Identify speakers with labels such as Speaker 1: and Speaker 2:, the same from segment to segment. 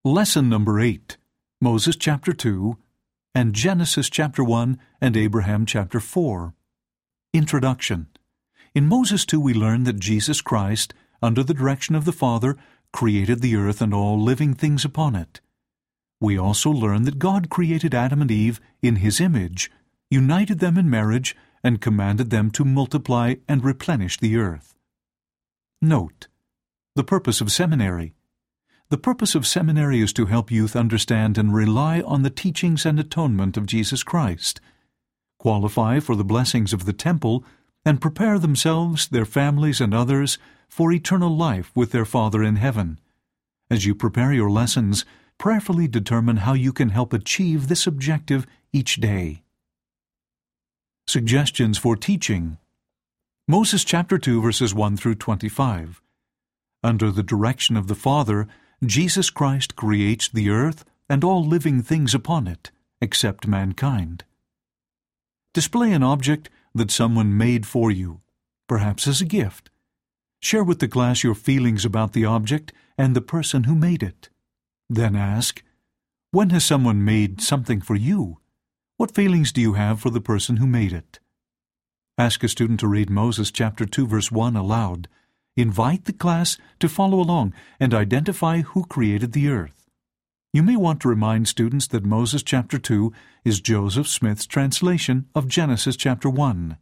Speaker 1: Lesson number 8, Moses chapter 2, and Genesis chapter 1 and Abraham chapter 4. Introduction. In Moses 2 we learn that Jesus Christ, under the direction of the Father, created the earth and all living things upon it. We also learn that God created Adam and Eve in His image, united them in marriage, and commanded them to multiply and replenish the earth. Note: the purpose of seminary. The purpose of seminary is to help youth understand and rely on the teachings and atonement of Jesus Christ, qualify for the blessings of the temple, and prepare themselves, their families, and others for eternal life with their Father in heaven. As you prepare your lessons, prayerfully determine how you can help achieve this objective each day. Suggestions for teaching. Moses chapter 2 verses 1 through 25. Under the direction of the Father, Jesus Christ creates the earth and all living things upon it, except mankind. Display an object that someone made for you, perhaps as a gift. Share with the class your feelings about the object and the person who made it. Then ask, when has someone made something for you? What feelings do you have for the person who made it? Ask a student to read Moses chapter 2 verse 1 aloud. Invite the class to follow along and identify who created the earth. You may want to remind students that Moses chapter 2 is Joseph Smith's translation of Genesis chapter 1.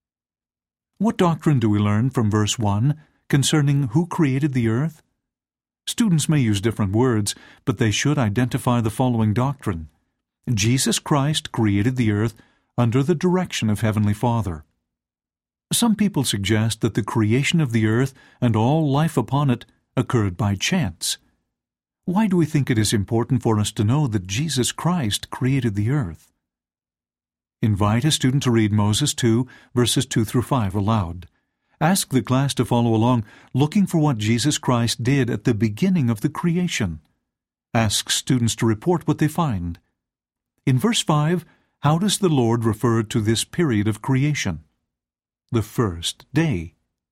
Speaker 1: What doctrine do we learn from verse 1 concerning who created the earth? Students may use different words, but they should identify the following doctrine. Jesus Christ created the earth under the direction of Heavenly Father. Some people suggest that the creation of the earth and all life upon it occurred by chance. Why do we think it is important for us to know that Jesus Christ created the earth? Invite a student to read Moses 2, verses 2 through 5 aloud. Ask the class to follow along, looking for what Jesus Christ did at the beginning of the creation. Ask students to report what they find. In verse 5, how does the Lord refer to this period of creation? The first day.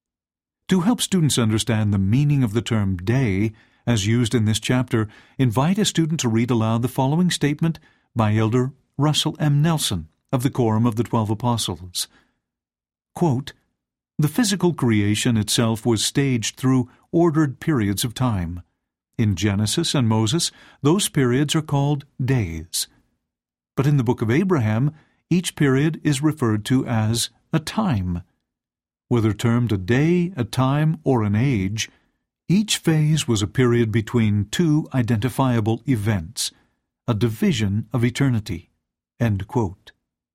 Speaker 1: To help students understand the meaning of the term day, as used in this chapter, invite a student to read aloud the following statement by Elder Russell M. Nelson of the Quorum of the 12 Apostles. Quote, "The physical creation itself was staged through ordered periods of time. In Genesis and Moses, those periods are called days. But in the book of Abraham, each period is referred to as a time. Whether termed a day, a time, or an age, each phase was a period between two identifiable events, a division of eternity." End quote.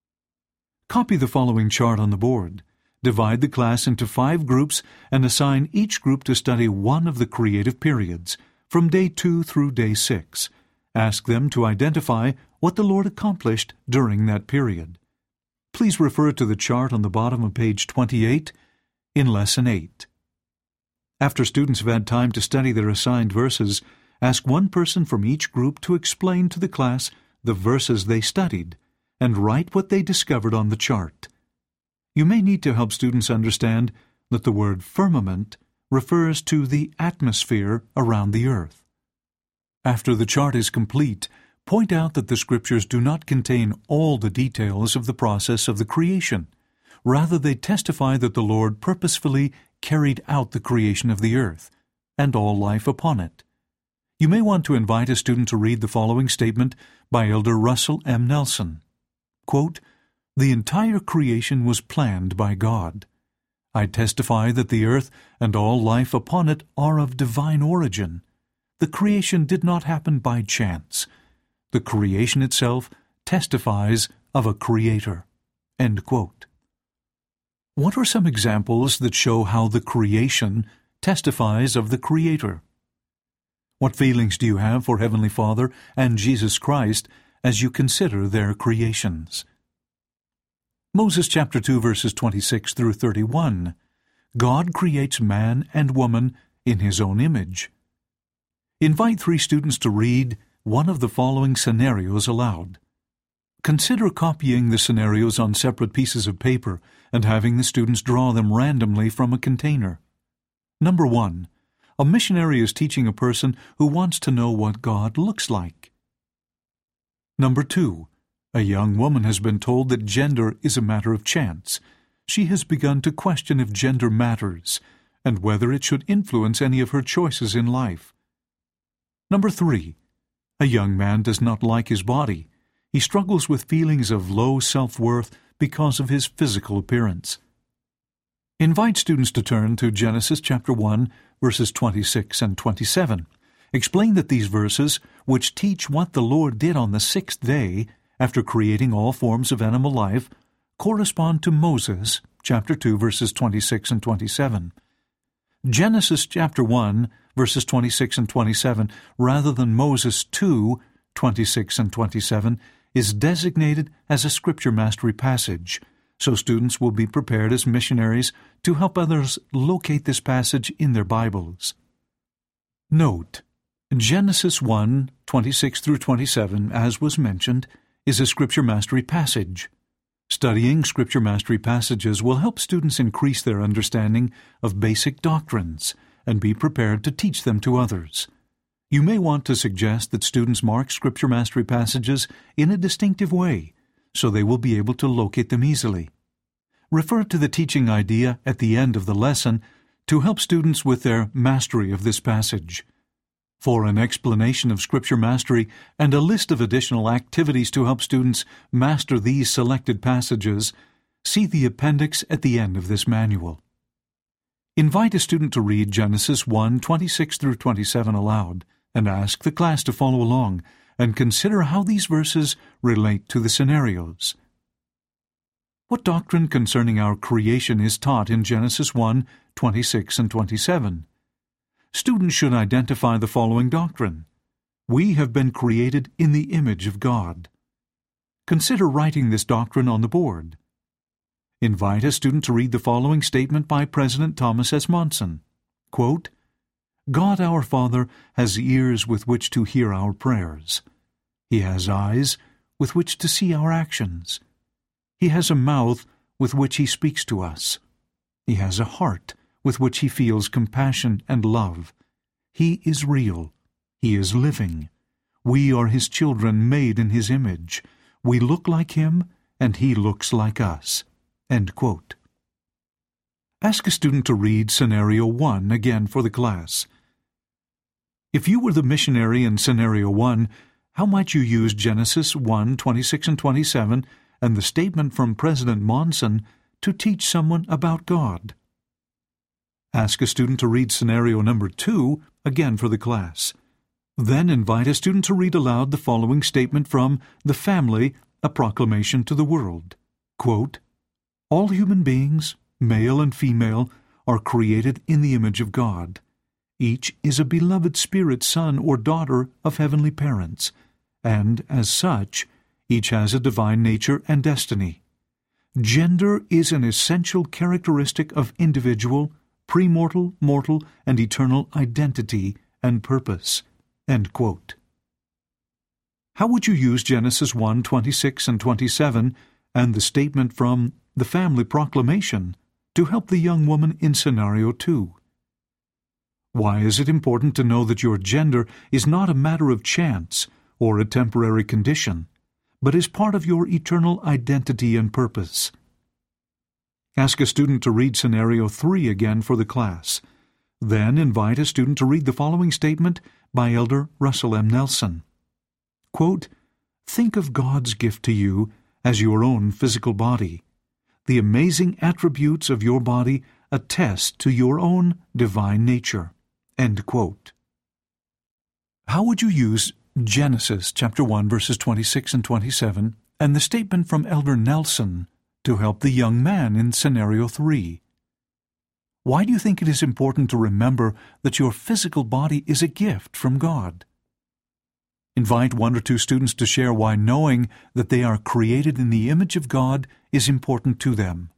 Speaker 1: Copy the following chart on the board. Divide the class into 5 groups and assign each group to study one of the creative periods, from day 2 through day 6. Ask them to identify what the Lord accomplished during that period. Please refer to the chart on the bottom of page 28 in Lesson 8. After students have had time to study their assigned verses, ask one person from each group to explain to the class the verses they studied and write what they discovered on the chart. You may need to help students understand that the word firmament refers to the atmosphere around the earth. After the chart is complete, point out that the Scriptures do not contain all the details of the process of the creation. Rather, they testify that the Lord purposefully carried out the creation of the earth and all life upon it. You may want to invite a student to read the following statement by Elder Russell M. Nelson. Quote, "The entire creation was planned by God. I testify that the earth and all life upon it are of divine origin. The creation did not happen by chance. The creation itself testifies of a Creator." End quote. What are some examples that show how the creation testifies of the Creator? What feelings do you have for Heavenly Father and Jesus Christ as you consider their creations? Moses chapter 2 verses 26 through 31. God creates man and woman in His own image. Invite 3 students to read one of the following scenarios aloud. Consider copying the scenarios on separate pieces of paper and having the students draw them randomly from a container. Number 1. A missionary is teaching a person who wants to know what God looks like. Number 2. A young woman has been told that gender is a matter of chance. She has begun to question if gender matters, and whether it should influence any of her choices in life. Number 3. A young man does not like his body. He struggles with feelings of low self-worth because of his physical appearance. Invite students to turn to Genesis chapter 1, verses 26 and 27. Explain that these verses, which teach what the Lord did on the sixth day, after creating all forms of animal life, correspond to Moses, chapter 2, verses 26 and 27. Genesis chapter 1, verses 26 and 27, rather than Moses 2, 26 and 27, is designated as a Scripture mastery passage, so students will be prepared as missionaries to help others locate this passage in their Bibles. Note: Genesis 1, 26 through 27, as was mentioned, is a Scripture mastery passage. Studying Scripture mastery passages will help students increase their understanding of basic doctrines and be prepared to teach them to others. You may want to suggest that students mark Scripture mastery passages in a distinctive way, so they will be able to locate them easily. Refer to the teaching idea at the end of the lesson to help students with their mastery of this passage. For an explanation of Scripture mastery and a list of additional activities to help students master these selected passages, see the appendix at the end of this manual. Invite a student to read Genesis 1, 26 through 27 aloud, and ask the class to follow along and consider how these verses relate to the scenarios. What doctrine concerning our creation is taught in Genesis 1, 26 and 27? Students should identify the following doctrine. We have been created in the image of God. Consider writing this doctrine on the board. Invite a student to read the following statement by President Thomas S. Monson. Quote, God our Father has ears with which to hear our prayers. He has eyes with which to see our actions. He has a mouth with which He speaks to us. He has a heart with which He feels compassion and love. He is real. He is living. We are His children made in His image. We look like Him, and He looks like us. End quote. Ask a student to read Scenario 1 again for the class. If you were the missionary in Scenario 1, how might you use Genesis 1, 26 and 27 and the statement from President Monson to teach someone about God? Ask a student to read Scenario number 2 again for the class. Then invite a student to read aloud the following statement from The Family, A Proclamation to the World. Quote, all human beings, male and female, are created in the image of God. Each is a beloved spirit son or daughter of heavenly parents, and, as such, each has a divine nature and destiny. Gender is an essential characteristic of individual, premortal, mortal, and eternal identity and purpose. End quote. How would you use Genesis 1, 26 and 27 and the statement from The Family Proclamation to help the young woman in Scenario 2? Why is it important to know that your gender is not a matter of chance or a temporary condition, but is part of your eternal identity and purpose? Ask a student to read Scenario 3 again for the class. Then invite a student to read the following statement by Elder Russell M. Nelson. Quote, think of God's gift to you as your own physical body. The amazing attributes of your body attest to your own divine nature. End quote. How would you use Genesis chapter 1, verses 26 and 27 and the statement from Elder Nelson to help the young man in Scenario 3? Why do you think it is important to remember that your physical body is a gift from God? Invite one or two students to share why knowing that they are created in the image of God is important to them.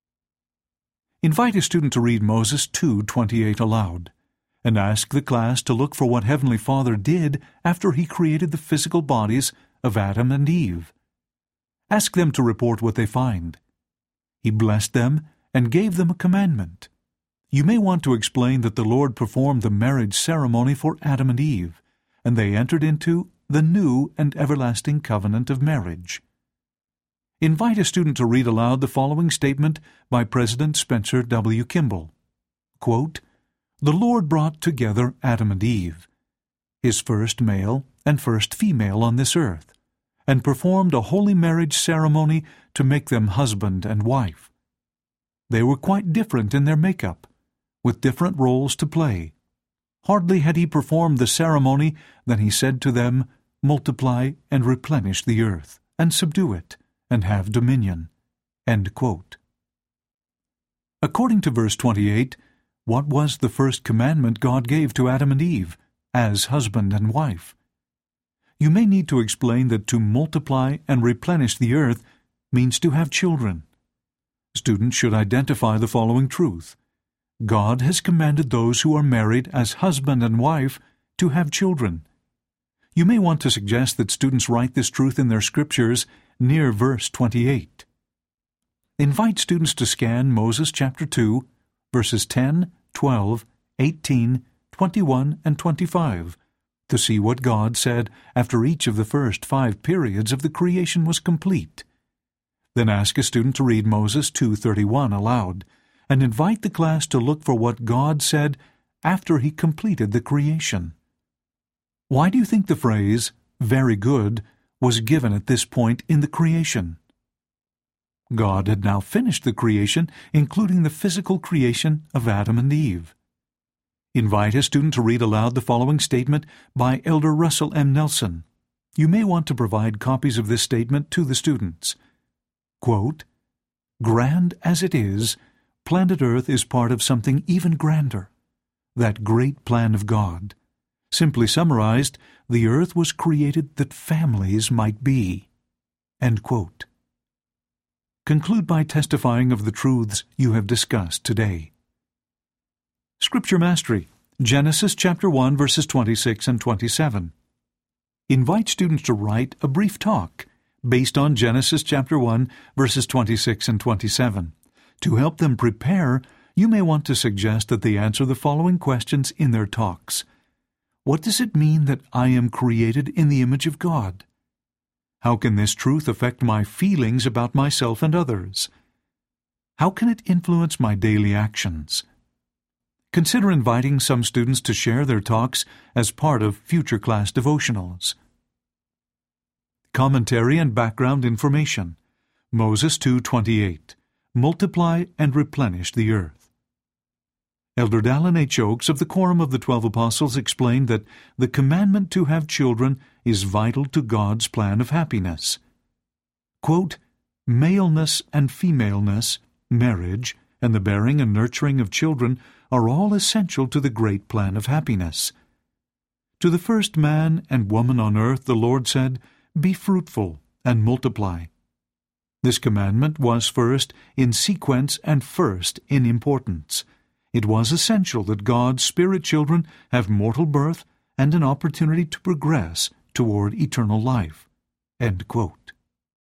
Speaker 1: Invite a student to read Moses 2:28 aloud, and ask the class to look for what Heavenly Father did after He created the physical bodies of Adam and Eve. Ask them to report what they find. He blessed them and gave them a commandment. You may want to explain that the Lord performed the marriage ceremony for Adam and Eve, and they entered into the new and everlasting covenant of marriage. Invite a student to read aloud the following statement by President Spencer W. Kimball. Quote, "The Lord brought together Adam and Eve, his first male and first female on this earth, and performed a holy marriage ceremony to make them husband and wife. They were quite different in their makeup, with different roles to play. Hardly had he performed the ceremony than he said to them, 'Multiply and replenish the earth, and subdue it, and have dominion.'" End quote. According to verse 28, what was the first commandment God gave to Adam and Eve, as husband and wife? You may need to explain that to multiply and replenish the earth means to have children. Students should identify the following truth. God has commanded those who are married as husband and wife to have children. You may want to suggest that students write this truth in their scriptures near verse 28. Invite students to scan Moses chapter 2, verses 10, 12, 18, 21, and 25, to see what God said after each of the first 5 periods of the creation was complete. Then ask a student to read Moses 2:31 aloud, and invite the class to look for what God said after he completed the creation. Why do you think the phrase, "very good," was given at this point in the creation? God had now finished the creation, including the physical creation of Adam and Eve. Invite a student to read aloud the following statement by Elder Russell M. Nelson. You may want to provide copies of this statement to the students. Quote, "Grand as it is, planet Earth is part of something even grander, that great plan of God. Simply summarized, the earth was created that families might be." End quote. Conclude by testifying of the truths you have discussed today. Scripture Mastery, Genesis chapter 1, verses 26 and 27. Invite students to write a brief talk based on Genesis chapter 1, verses 26 and 27. To help them prepare, you may want to suggest that they answer the following questions in their talks. What does it mean that I am created in the image of God? How can this truth affect my feelings about myself and others? How can it influence my daily actions? Consider inviting some students to share their talks as part of future class devotionals. Commentary and background information. Moses 2:28. Multiply and replenish the earth. Elder Dallin H. Oaks of the Quorum of the 12 Apostles explained that the commandment to have children is vital to God's plan of happiness. Quote, "Maleness and femaleness, marriage, and the bearing and nurturing of children are all essential to the great plan of happiness. To the first man and woman on earth the Lord said, 'Be fruitful and multiply.' This commandment was first in sequence and first in importance. It was essential that God's spirit children have mortal birth and an opportunity to progress toward eternal life." End quote.